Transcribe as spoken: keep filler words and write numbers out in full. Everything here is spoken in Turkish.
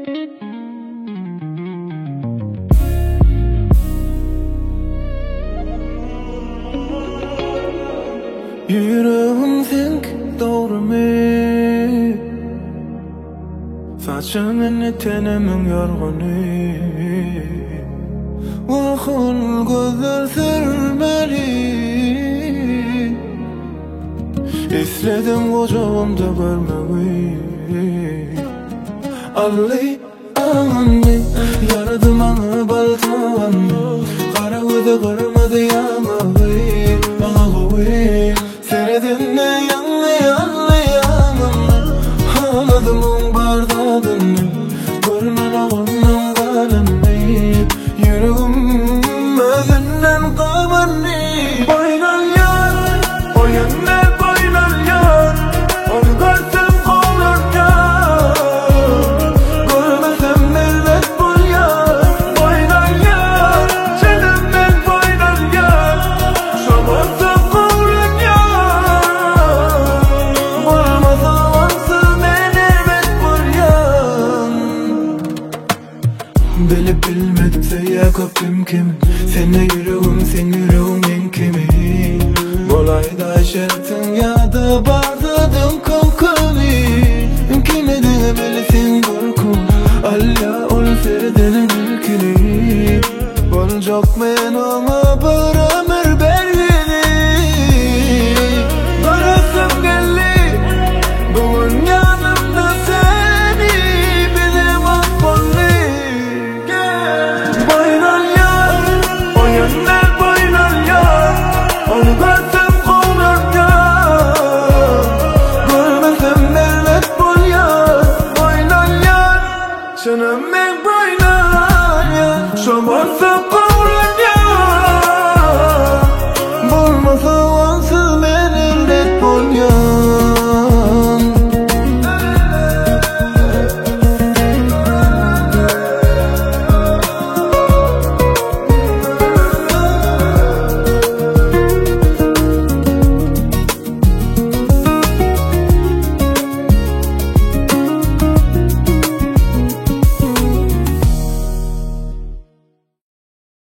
Yüreğim think doğru mi? Saçının tenemin yorgunu Vakıl gözler sürmeli İstedim kocamda görmeyi Alley anne yaradım anı baltan Kara gözü kırmadı yamalı Bana koy Seredinle yanlı yanlı yanım Ağladım on bardağın